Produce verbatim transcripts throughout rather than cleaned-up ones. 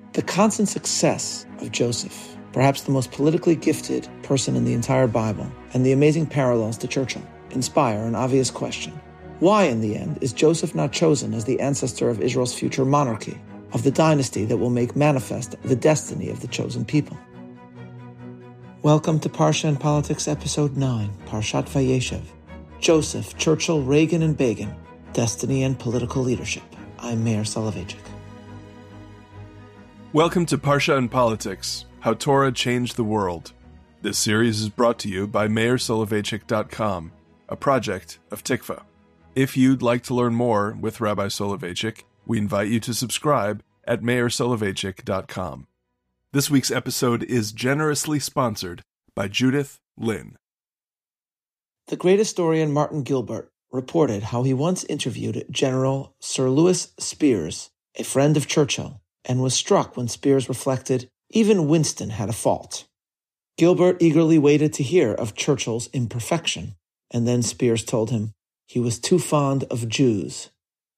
The constant success of Joseph, perhaps the most politically gifted person in the entire Bible, and the amazing parallels to Churchill, inspire an obvious question. Why, in the end, is Joseph not chosen as the ancestor of Israel's future monarchy, of the dynasty that will make manifest the destiny of the chosen people? Welcome to Parsha and Politics, Episode nine, Parshat Vayeshev. Joseph, Churchill, Reagan, and Begin, Destiny and Political Leadership. I'm Meir Soloveichik. Welcome to Parsha and Politics, How Torah Changed the World. This series is brought to you by meir soloveichik dot com, a project of Tikva. If you'd like to learn more with Rabbi Soloveitchik, we invite you to subscribe at meir soloveichik dot com. This week's episode is generously sponsored by Judith Lin. The great historian Martin Gilbert reported how he once interviewed General Sir Lewis Spears, a friend of Churchill, and was struck when Spears reflected, even Winston had a fault. Gilbert eagerly waited to hear of Churchill's imperfection, and then Spears told him he was too fond of Jews.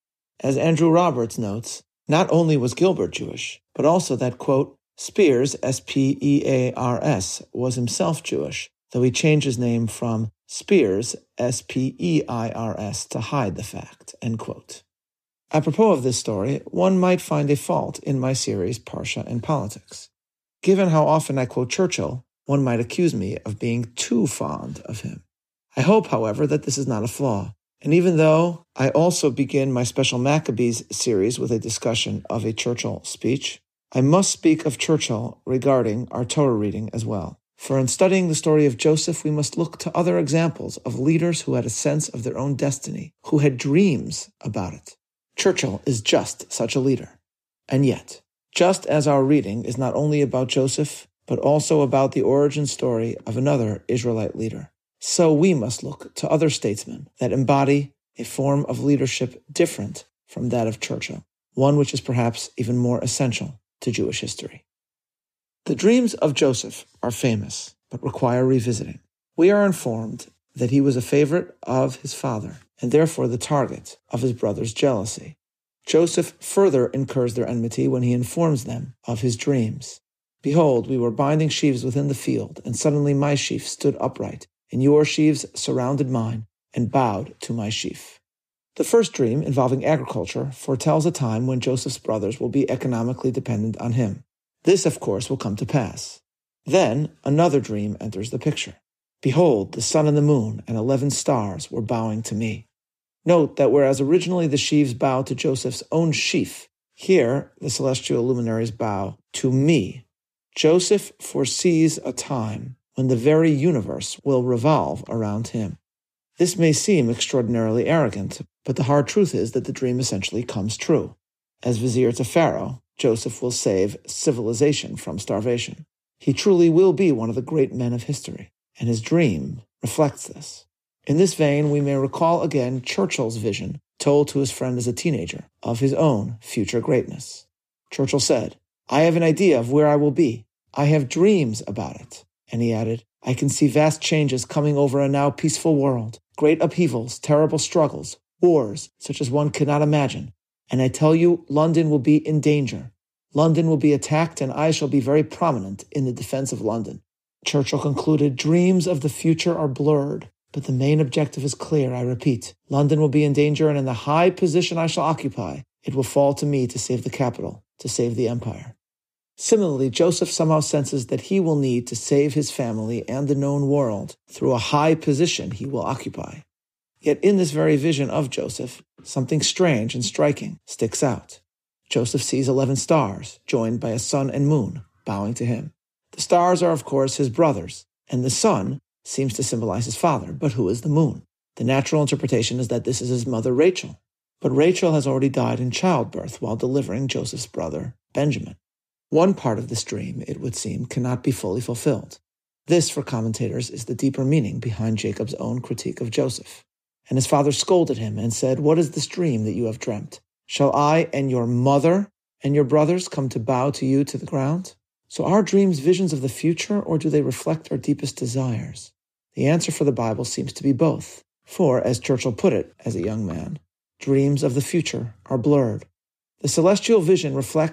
As Andrew Roberts notes, not only was Gilbert Jewish, but also that, quote, Spears, S P E A R S, was himself Jewish, though he changed his name from Spears, S P E I R S, to hide the fact, end quote. Apropos of this story, one might find a fault in my series Parsha and Politics. Given how often I quote Churchill, one might accuse me of being too fond of him. I hope, however, that this is not a flaw. And even though I also begin my special Maccabees series with a discussion of a Churchill speech, I must speak of Churchill regarding our Torah reading as well. For in studying the story of Joseph, we must look to other examples of leaders who had a sense of their own destiny, who had dreams about it. Churchill is just such a leader. And yet, just as our reading is not only about Joseph, but also about the origin story of another Israelite leader, so we must look to other statesmen that embody a form of leadership different from that of Churchill, one which is perhaps even more essential to Jewish history. The dreams of Joseph are famous, but require revisiting. We are informed that he was a favorite of his father, and therefore the target of his brother's jealousy. Joseph further incurs their enmity when he informs them of his dreams. Behold, we were binding sheaves within the field, and suddenly my sheaf stood upright, and your sheaves surrounded mine, and bowed to my sheaf. The first dream, involving agriculture, foretells a time when Joseph's brothers will be economically dependent on him. This, of course, will come to pass. Then another dream enters the picture. Behold, the sun and the moon and eleven stars were bowing to me. Note that whereas originally the sheaves bowed to Joseph's own sheaf, here the celestial luminaries bow to me. Joseph foresees a time when the very universe will revolve around him. This may seem extraordinarily arrogant, but the hard truth is that the dream essentially comes true. As vizier to Pharaoh, Joseph will save civilization from starvation. He truly will be one of the great men of history, and his dream reflects this. In this vein, we may recall again Churchill's vision, told to his friend as a teenager, of his own future greatness. Churchill said, I have an idea of where I will be. I have dreams about it. And he added, I can see vast changes coming over a now peaceful world, great upheavals, terrible struggles, wars such as one cannot imagine. And I tell you, London will be in danger. London will be attacked, and I shall be very prominent in the defense of London. Churchill concluded, dreams of the future are blurred, but the main objective is clear, I repeat. London will be in danger, and in the high position I shall occupy, it will fall to me to save the capital, to save the empire. Similarly, Joseph somehow senses that he will need to save his family and the known world through a high position he will occupy. Yet in this very vision of Joseph, something strange and striking sticks out. Joseph sees eleven stars, joined by a sun and moon, bowing to him. The stars are, of course, his brothers, and the sun seems to symbolize his father. But who is the moon? The natural interpretation is that this is his mother Rachel. But Rachel has already died in childbirth while delivering Joseph's brother Benjamin. One part of this dream, it would seem, cannot be fully fulfilled. This, for commentators, is the deeper meaning behind Jacob's own critique of Joseph. And his father scolded him and said, What is this dream that you have dreamt? Shall I and your mother and your brothers come to bow to you to the ground? So are dreams visions of the future, or do they reflect our deepest desires? The answer for the Bible seems to be both. For, as Churchill put it as a young man, dreams of the future are blurred. The celestial vision reflects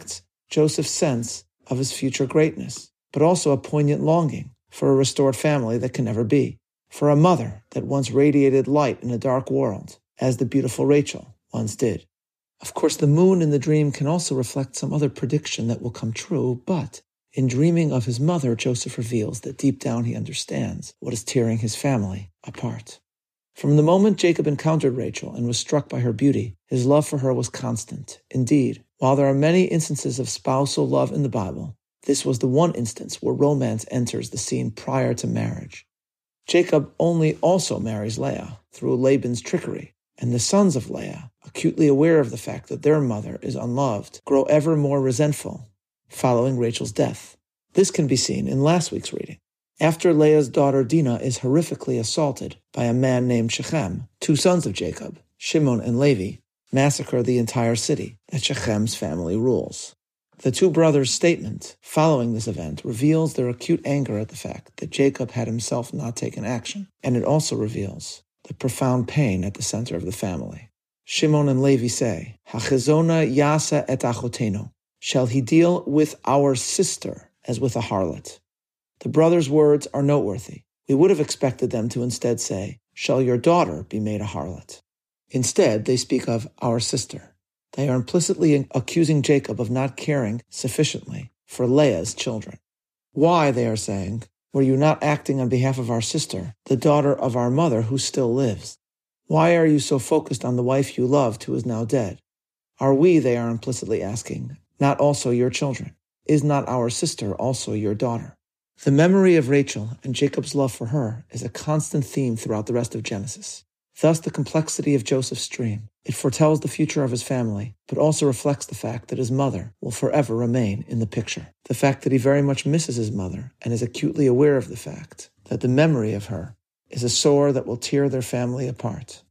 Joseph's sense of his future greatness, but also a poignant longing for a restored family that can never be, for a mother that once radiated light in a dark world, as the beautiful Rachel once did. Of course, the moon in the dream can also reflect some other prediction that will come true, but in dreaming of his mother, Joseph reveals that deep down he understands what is tearing his family apart. From the moment Jacob encountered Rachel and was struck by her beauty, his love for her was constant. Indeed, while there are many instances of spousal love in the Bible, this was the one instance where romance enters the scene prior to marriage. Jacob only also marries Leah through Laban's trickery, and the sons of Leah, acutely aware of the fact that their mother is unloved, grow ever more resentful following Rachel's death. This can be seen in last week's reading. After Leah's daughter Dinah is horrifically assaulted by a man named Shechem, two sons of Jacob, Shimon and Levi, massacre the entire city that Shechem's family rules. The two brothers' statement following this event reveals their acute anger at the fact that Jacob had himself not taken action, and it also reveals the profound pain at the center of the family. Shimon and Levi say, "Hachezona yasa et achotenu," shall he deal with our sister as with a harlot? The brothers' words are noteworthy. We would have expected them to instead say, "Shall your daughter be made a harlot?" Instead, they speak of our sister. They are implicitly accusing Jacob of not caring sufficiently for Leah's children. Why, they are saying, were you not acting on behalf of our sister, the daughter of our mother who still lives? Why are you so focused on the wife you loved who is now dead? Are we, they are implicitly asking, not also your children? Is not our sister also your daughter? The memory of Rachel and Jacob's love for her is a constant theme throughout the rest of Genesis. Thus, the complexity of Joseph's dream. It foretells the future of his family, but also reflects the fact that his mother will forever remain in the picture. The fact that he very much misses his mother and is acutely aware of the fact that the memory of her is a sore that will tear their family apart.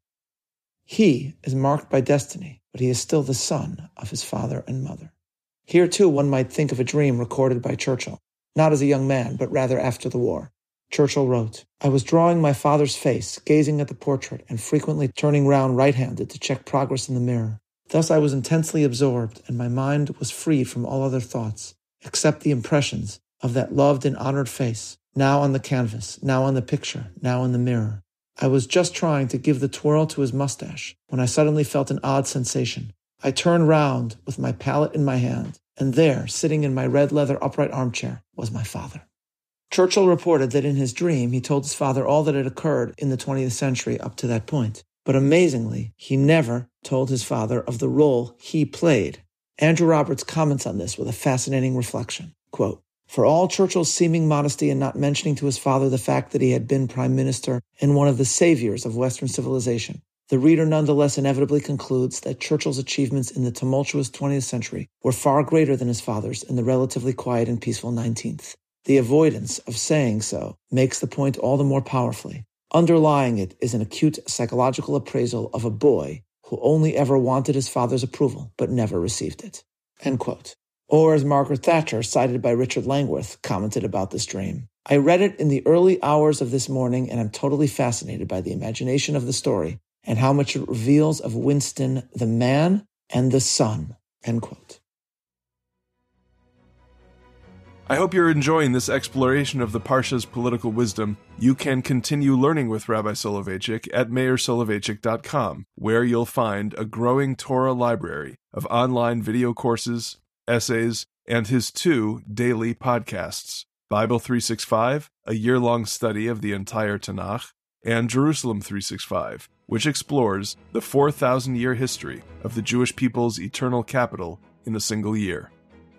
He is marked by destiny, but he is still the son of his father and mother. Here, too, one might think of a dream recorded by Churchill, not as a young man, but rather after the war. Churchill wrote, "I was drawing my father's face, gazing at the portrait, and frequently turning round right-handed to check progress in the mirror. Thus I was intensely absorbed, and my mind was freed from all other thoughts, except the impressions of that loved and honored face, now on the canvas, now on the picture, now in the mirror. I was just trying to give the twirl to his mustache, when I suddenly felt an odd sensation. I turned round with my palette in my hand, and there, sitting in my red leather upright armchair, was my father." Churchill reported that in his dream he told his father all that had occurred in the twentieth century up to that point. But amazingly, he never told his father of the role he played. Andrew Roberts comments on this with a fascinating reflection. Quote, "For all Churchill's seeming modesty in not mentioning to his father the fact that he had been prime minister and one of the saviors of Western civilization, the reader nonetheless inevitably concludes that Churchill's achievements in the tumultuous twentieth century were far greater than his father's in the relatively quiet and peaceful nineteenth. The avoidance of saying so makes the point all the more powerfully. Underlying it is an acute psychological appraisal of a boy who only ever wanted his father's approval but never received it." End quote. Or as Margaret Thatcher, cited by Richard Langworth, commented about this dream, "I read it in the early hours of this morning and am totally fascinated by the imagination of the story and how much it reveals of Winston the man and the son." End quote. I hope you're enjoying this exploration of the Parsha's political wisdom. You can continue learning with Rabbi Soloveitchik at meir soloveitchik dot com, where you'll find a growing Torah library of online video courses, essays, and his two daily podcasts, Bible three sixty-five, a year-long study of the entire Tanakh, and Jerusalem three sixty-five, which explores the four thousand year history of the Jewish people's eternal capital in a single year.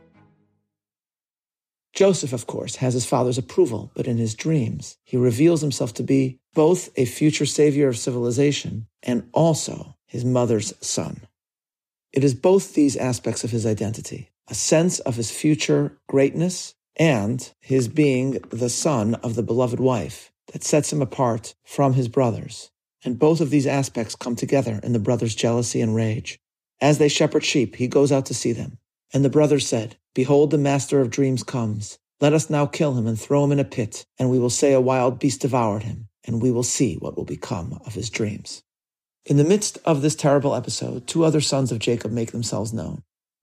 Joseph, of course, has his father's approval, but in his dreams, he reveals himself to be both a future savior of civilization and also his mother's son. It is both these aspects of his identity, a sense of his future greatness and his being the son of the beloved wife, that sets him apart from his brothers. And both of these aspects come together in the brothers' jealousy and rage. As they shepherd sheep, he goes out to see them. And the brothers said, "Behold, the master of dreams comes. Let us now kill him and throw him in a pit, and we will say a wild beast devoured him, and we will see what will become of his dreams." In the midst of this terrible episode, two other sons of Jacob make themselves known.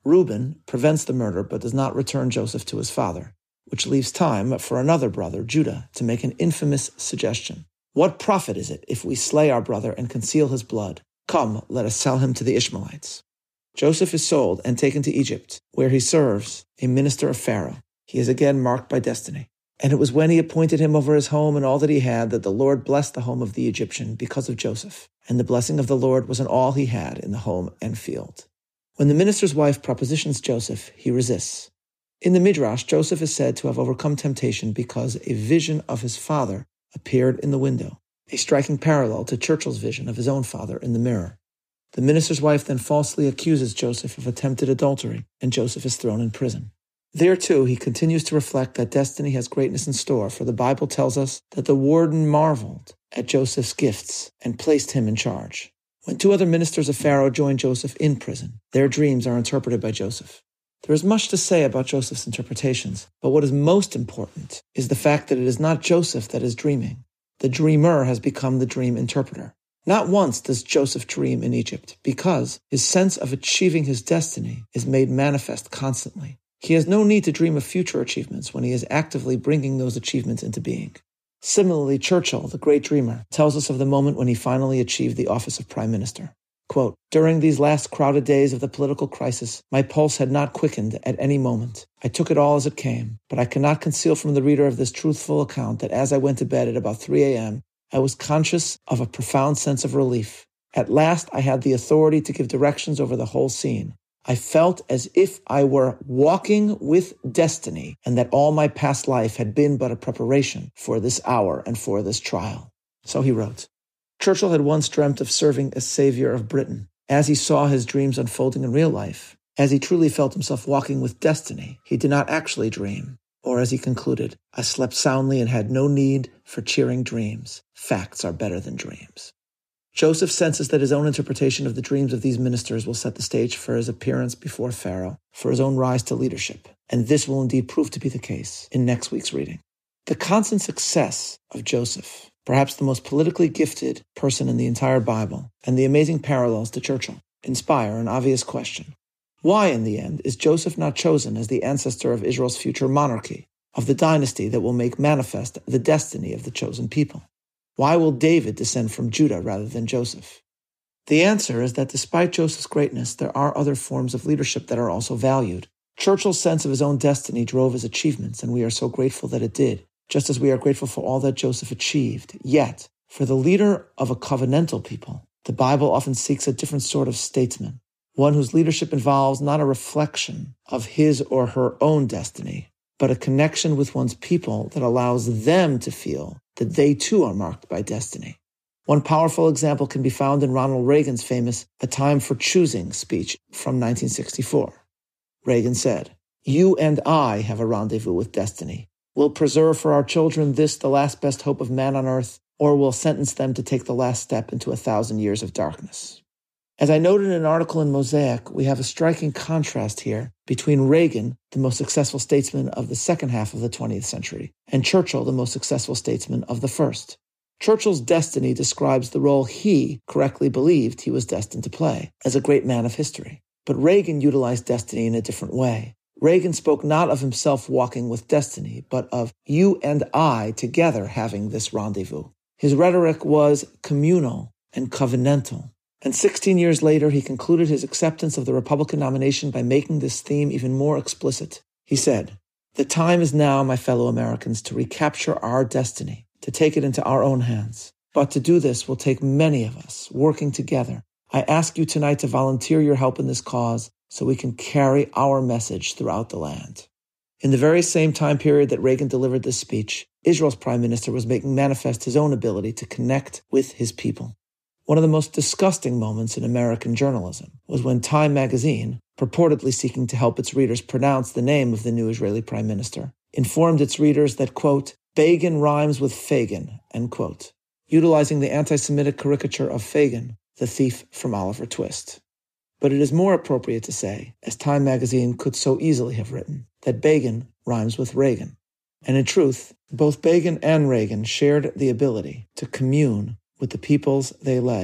Reuben prevents the murder but does not return Joseph to his father, which leaves time for another brother, Judah, to make an infamous suggestion. What profit is it if we slay our brother and conceal his blood? Come, let us sell him to the Ishmaelites. Joseph is sold and taken to Egypt, where he serves a minister of Pharaoh. He is again marked by destiny. And it was when he appointed him over his home and all that he had that the Lord blessed the home of the Egyptian because of Joseph. And the blessing of the Lord was on all he had in the home and field. When the minister's wife propositions Joseph, he resists. In the Midrash, Joseph is said to have overcome temptation because a vision of his father appeared in the window, a striking parallel to Churchill's vision of his own father in the mirror. The minister's wife then falsely accuses Joseph of attempted adultery, and Joseph is thrown in prison. There, too, he continues to reflect that destiny has greatness in store, for the Bible tells us that the warden marveled at Joseph's gifts and placed him in charge. When two other ministers of Pharaoh join Joseph in prison, their dreams are interpreted by Joseph. There is much to say about Joseph's interpretations, but what is most important is the fact that it is not Joseph that is dreaming. The dreamer has become the dream interpreter. Not once does Joseph dream in Egypt, because his sense of achieving his destiny is made manifest constantly. He has no need to dream of future achievements when he is actively bringing those achievements into being. Similarly, Churchill, the great dreamer, tells us of the moment when he finally achieved the office of Prime Minister. Quote, "During these last crowded days of the political crisis, my pulse had not quickened at any moment. I took it all as it came, but I cannot conceal from the reader of this truthful account that as I went to bed at about three a.m., I was conscious of a profound sense of relief. At last, I had the authority to give directions over the whole scene. I felt as if I were walking with destiny and that all my past life had been but a preparation for this hour and for this trial." So he wrote. Churchill had once dreamt of serving as savior of Britain. As he saw his dreams unfolding in real life, as he truly felt himself walking with destiny, he did not actually dream. Or as he concluded, "I slept soundly and had no need for cheering dreams. Facts are better than dreams." Joseph senses that his own interpretation of the dreams of these ministers will set the stage for his appearance before Pharaoh, for his own rise to leadership. And this will indeed prove to be the case in next week's reading. The constant success of Joseph, perhaps the most politically gifted person in the entire Bible, and the amazing parallels to Churchill, inspire an obvious question. Why, in the end, is Joseph not chosen as the ancestor of Israel's future monarchy, of the dynasty that will make manifest the destiny of the chosen people? Why will David descend from Judah rather than Joseph? The answer is that despite Joseph's greatness, there are other forms of leadership that are also valued. Churchill's sense of his own destiny drove his achievements, and we are so grateful that it did, just as we are grateful for all that Joseph achieved. Yet, for the leader of a covenantal people, the Bible often seeks a different sort of statesman, one whose leadership involves not a reflection of his or her own destiny, but a connection with one's people that allows them to feel that they too are marked by destiny. One powerful example can be found in Ronald Reagan's famous A Time for Choosing speech from nineteen sixty-four. Reagan said, "You and I have a rendezvous with destiny. We'll preserve for our children this, the last best hope of man on earth, or we'll sentence them to take the last step into a thousand years of darkness." As I noted in an article in Mosaic, we have a striking contrast here between Reagan, the most successful statesman of the second half of the twentieth century, and Churchill, the most successful statesman of the first. Churchill's destiny describes the role he correctly believed he was destined to play as a great man of history. But Reagan utilized destiny in a different way. Reagan spoke not of himself walking with destiny, but of you and I together having this rendezvous. His rhetoric was communal and covenantal. And sixteen years later, he concluded his acceptance of the Republican nomination by making this theme even more explicit. He said, "The time is now, my fellow Americans, to recapture our destiny, to take it into our own hands. But to do this will take many of us working together. I ask you tonight to volunteer your help in this cause so we can carry our message throughout the land." In the very same time period that Reagan delivered this speech, Israel's prime minister was making manifest his own ability to connect with his people. One of the most disgusting moments in American journalism was when Time magazine, purportedly seeking to help its readers pronounce the name of the new Israeli prime minister, informed its readers that, quote, "Begin rhymes with Fagin," end quote, utilizing the anti-Semitic caricature of Fagin, the thief from Oliver Twist. But it is more appropriate to say, as Time magazine could so easily have written, that Begin rhymes with Reagan. And in truth, both Begin and Reagan shared the ability to commune with the peoples they led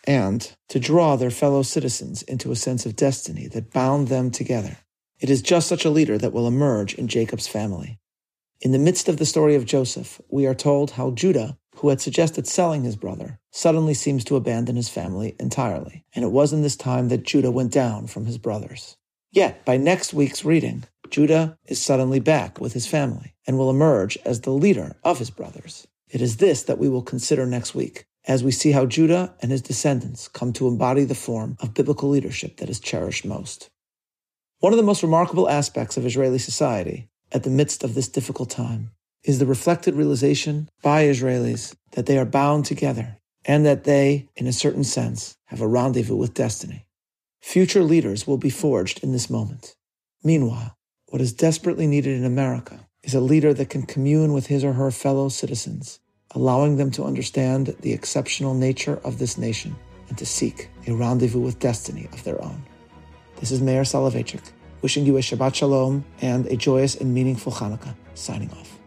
and to draw their fellow citizens into a sense of destiny that bound them together. It is just such a leader that will emerge in Jacob's family. In the midst of the story of Joseph, we are told how Judah, who had suggested selling his brother, suddenly seems to abandon his family entirely. And it was in this time that Judah went down from his brothers. Yet, by next week's reading, Judah is suddenly back with his family and will emerge as the leader of his brothers. It is this that we will consider next week, as we see how Judah and his descendants come to embody the form of biblical leadership that is cherished most. One of the most remarkable aspects of Israeli society, at the midst of this difficult time, is the reflected realization by Israelis that they are bound together and that they, in a certain sense, have a rendezvous with destiny. Future leaders will be forged in this moment. Meanwhile, what is desperately needed in America is a leader that can commune with his or her fellow citizens, allowing them to understand the exceptional nature of this nation and to seek a rendezvous with destiny of their own. This is Meir Soloveichik, wishing you a Shabbat Shalom and a joyous and meaningful Hanukkah, signing off.